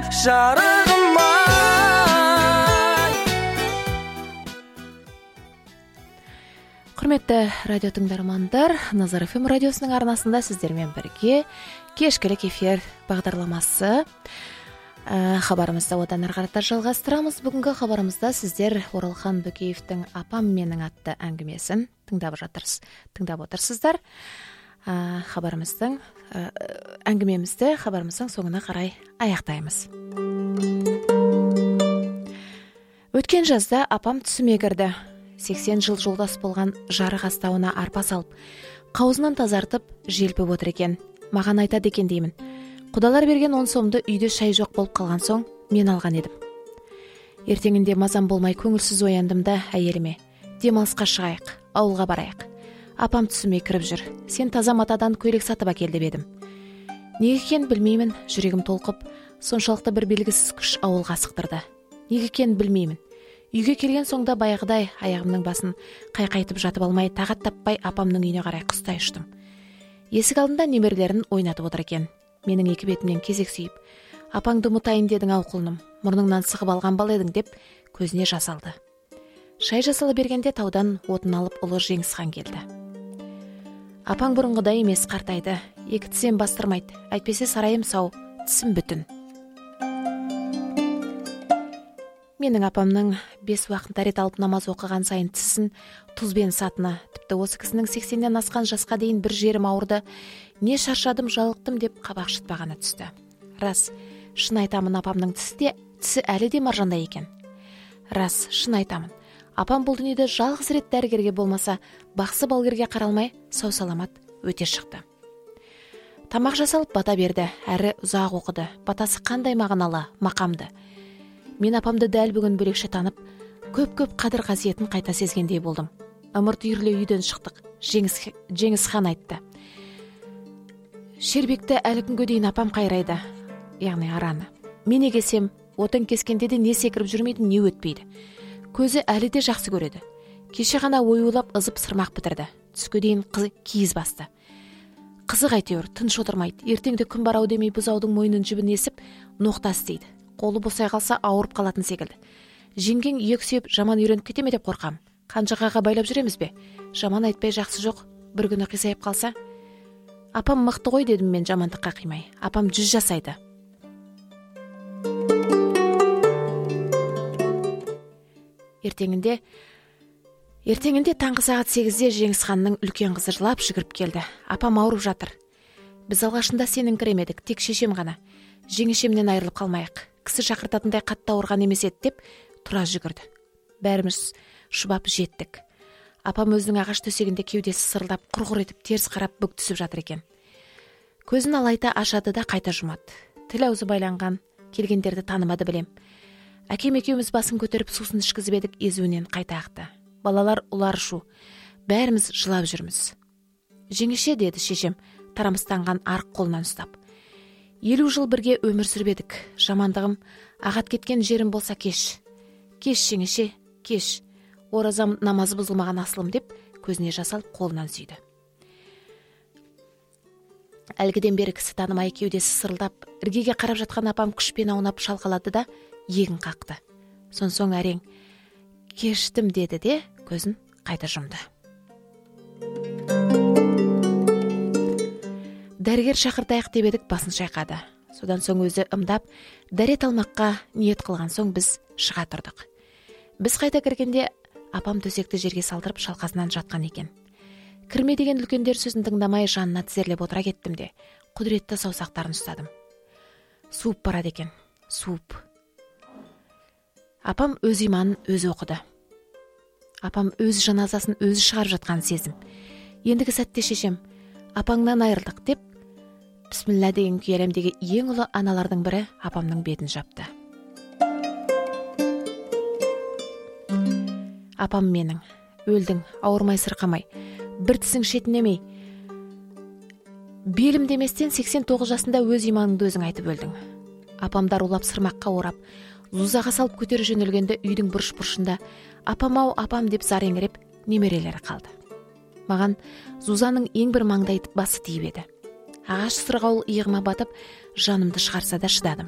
жарығым-ай. Құрметті радио тыңдармандар, Назар эф эм радиосының арнасында сіздермен бірге кешкілік эфир бағдарламасы. Ә, хабарымызды одан әрі қарата жалғастырамыз. Бүгінгі хабарымызда сіздер Оралхан Бөкеевтің «Апам менің» атты әңгімесін тыңдап жатырсыз, тыңдап отырсыздар. Ә, хабарымыздың ә, әңгімемізді хабарымыздың соңына қарай аяқтаймыз. Өткен жазда апам түсіме кірді. сексен жыл жолдас болған жарық астауына арпа салып, қаузынан тазартып, желпіп отыр екен. Маған айтады екен деймін. Құдалар берген он сомды үйде шай жоқ болып қалған соң мен алған едім. Ертеңінде мазам болмай көңілсіз ояндым да әйеліме: демалысқа шығайық, ауылға барайық. Апам түсіме кіріп жүр. Сен таза матадан көйлек сатып әкел деп едім. Неге екенін білмеймін, жүрегім толқып, соншалықты бір белгісіз күш ауылға асықтырды. Неге екенін білмеймін. Үйге келген соңда баяғыдай аяғымның басын қайқайтып жатып алмай, тағат таппай апамның үйіне қарай құстай ұштым. Есік алдында немерелерін ойнатып отыр екен. Менің екі бетімнен кезек сүйіп: апаңды ұмытайын дедің ау құлыным, мұрныңнан сығып алған бал едің деп көзіне жас алды. Шай жасала бергенде таудан отын алып ұлы Жеңісхан келді. Апаң бұрынғыдай емес, қартайды. Екі тісем бастырмайды. Әйтпесе сарайым сау, тісім бүтін. Менің апамның бес уақытта рет алып намаз оқыған сайын тісін тұзбен сатыны, тіпті осы кісінің сексеннен асқан жасқа дейін бір жерім ауырды, не шаршадым, жалықтым деп қабақ шытпағаны түсті. Рас, шын айтамын, апамның тісі де, тісі әлі де маржандай екен. Рас, шын айтамын. Апам бұл дүниеде жалғыз рет дәрігерге болмаса, бақсы балгерге қаралмай, сау саламат өте шықты. Тамақ жасалып бата берді, әрі ұзақ оқыды. Батасы қандай мағыналы, мақамды. Мен апамды дәл бүгін бөлекше танып, көп-көп қадір қасиетін қайта сезгендей болдым. Ымырт үйірле үйден шықтық. Жеңіс, Жеңісхан айтты: Шербекті әлі күнге дейін апам қайрайды, яғни араны. Мен егесем, отын кескенде де не секіріп жүрмейді, не өтпейді. Көзі әлі де жақсы көреді. Кеше ғана оюлап ызып сырмақ бітірді. Түске дейін қыз киіз басты. Қызық әйтеуір, тыныш отырмайды. Ертеңде күн барау демей бұзаудың мойнын жібін есіп, ноқта істейді. Қолы босай қалса ауырып қалатын секілді. Жеңгең иек сүйеп жаман үйреніп кете ме деп қорқам. Қанжығаға байлап жүреміз бе? Жаман айтпай жақсы жоқ. Бір күні қисайып қалса. Апам мықты ғой дедім мен жамандыққа қимай. Апам жүз жасайды. Ертеңінде Ертеңінде таңғы сағат сегізде Жеңісханның үлкен қызы жылап жүгіріп келді. Апам ауырып жатыр. Біз алғашында сеніңкіремедік, тек шешем ғана. Жеңешемнен айырылып қалмайық. Кісі шақыртатындай қатты ауырған емес еді деп тұра жүгірді. Бәріміз шұбап жеттік. Апам өзінің ағаш төсегінде кеудесі сырылдап, құрғыр етіп теріс қарап бүк түсіп жатыр екен. Көзін алайта ашады да қайта жұмады. Тіл аузы байланған, келгендерді танымады білем. Әкем екеуміз басын көтеріп сусын ішкізіп едік, езуінен қайта ақты. Балалар ұлар шу. Бәріміз жылап жүрміз. Жеңеше, деді шешем, тарамыстанған арық қолынан ұстап. Елу жыл бірге өмір сүрбедік. Жамандығым, ағат кеткен жерім болса кеш. Кеш, жеңеше, кеш. Оразам намазы бұзылмаған асылым деп көзіне жас алып қолынан сүйді. Әлгіден бері кісі танымай кеудесі сырылдап, іргеге қарап жатқан апам күшпен аунап шалқалады да егін қақты. Сонсоң әрең кештім деді де көзін қайта жұмды. Дәрігер шақыртайық деп едік, басын шайқады. Содан соң өзі ымдап, дәрет алмаққа ниет қылған соң біз шыға тұрдық. Біз қайта кіргенде апам төсекті жерге салдырып шалқасынан жатқан екен. Кірме деген үлкендер сөзін тыңдамай жанына тізерлеп отыра кеттім де, құдіретті саусақтарын ұстадым. Суып барады екен, суып. Апам өз иманын өзі оқыды. Апам өз жаназасын өзі шығарып жатқан сезім. Ендігі сәтте шешем, апаңнан айырылдық деп, бісміллә деген күй әлемдегі ең ұлы аналардың бірі апамның бетін жапты. Апам менің, өлдің, ауырмай сырқамай, бір тісің шетінемей, белім деместен сексен тоғыз жасында өз иманыңды өзің айтып өлдің. Апамдар улап сырмаққа орап, зузаға салып көтере жөнелгенде үйдің бұрыш-бұрышында апам-ау апам деп зар еңіреп немерелері қалды. Маған зузаның ең бір маңдайтып басы тиіп еді. Ағаш сырғауыл иығыма батып, жанымды шығарса да шыдадым.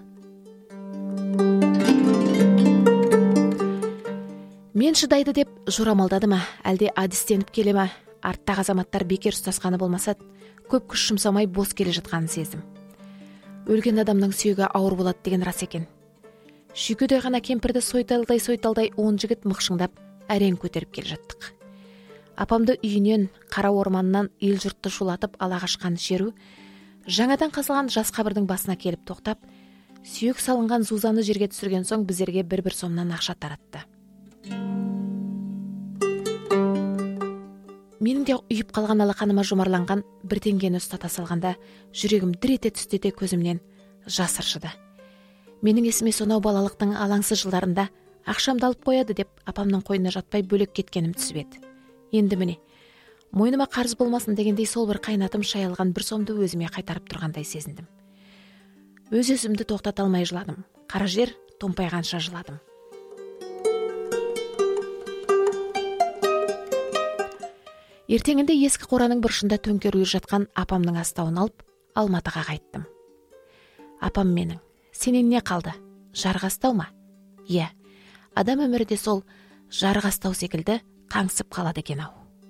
Мен шыдайды деп жорамалдады ма, әлде әдістеніп келе ма, арттағы азаматтар бекер ұстасқаны болмаса, көп күш жұмсамай бос келе жатқанын сездім. Өлген адамның сүйегі ауыр болады деген рас екен. Шүйкедей ғана кемпірді сойталдай-сойталдай он жігіт мықшыңдап әрең көтеріп келе жаттық. Апамды үйінен, қара орманнан ел жұртты шулатып ала қашқан шеру, жаңадан қазылған жас қабірдің басына келіп тоқтап, сүйек салынған зузаны жерге түсірген соң біздерге бір-бір сомнан ақша таратты. менің де үйіп қалған алақаныма жұмарланған бір теңгені ұстата салғанда жүрегім дір ете түсті де көзімнен жас ыршыды. Менің есіме сонау балалықтың алаңсыз жылдарында ақшамды алып қояды деп апамның қойнына жатпай бөлек кеткенім түсіп еді. Енді міне, мойныма қарыз болмасын дегендей сол бір қайнатым шай алған бір сомды өзіме қайтарып тұрғандай сезіндім. Өз өзімді тоқтата алмай жыладым. Қара жер томпайғанша жыладым. Ертеңінде ескі қораның бұрышында төңкеріліп жатқан апамның астауын алып, Алматыға қайттым. Апам менің, сенен не қалды? Жарық астау ма? Иә, адам өмірі де сол жарық астау секілді қаңсып қалады екен ау.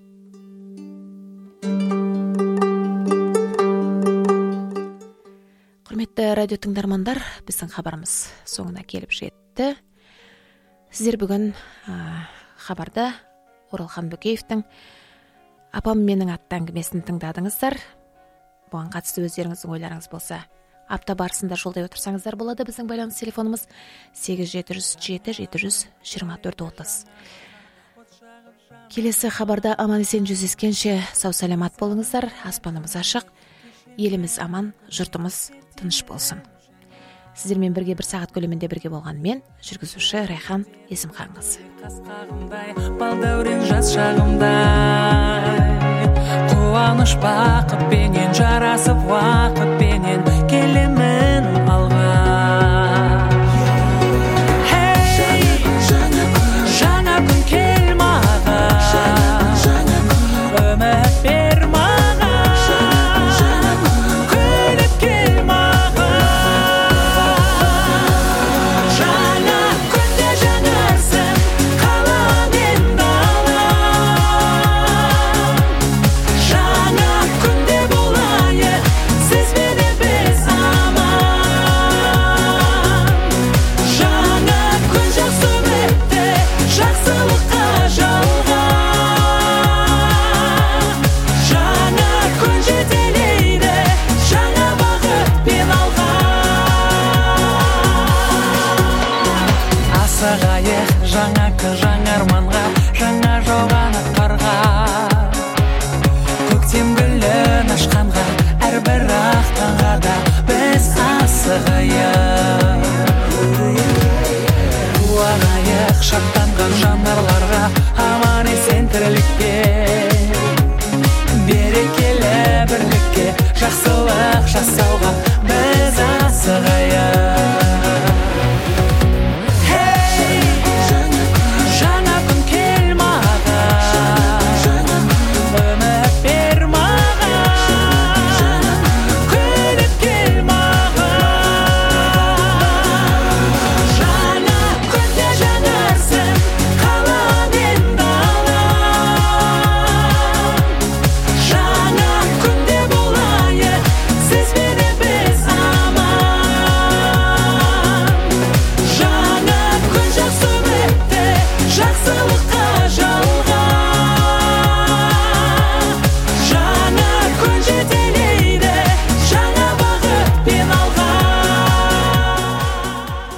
Құрметті радио тыңдармандар, біздің хабарымыз соңына келіп жетті. Сіздер бүгін ә, хабарда Оралхан Бөкеевтің Апам менің атты әңгімесін тыңдадыңыздар. Бұған қатысты өздеріңіздің ойларыңыз болса, апта барысында жолдай отырсаңыздар болады. Біздің байланыс телефонымыз сегіз жеті жүз жеті жеті жүз жиырма төрт отыз. Келесі хабарда аман есен жүздескенше сау саламат болыңыздар. Аспанымыз ашық, еліміз аман, жұртымыз тыныш болсын. Сіздермен бірге бір сағат көлемінде бірге болған мен, жүргізуші Райхан Есімханқызы. Қасқағымдай, балдәурен жас шағымдай, қуаныш бақыт пенен жарасып уақыт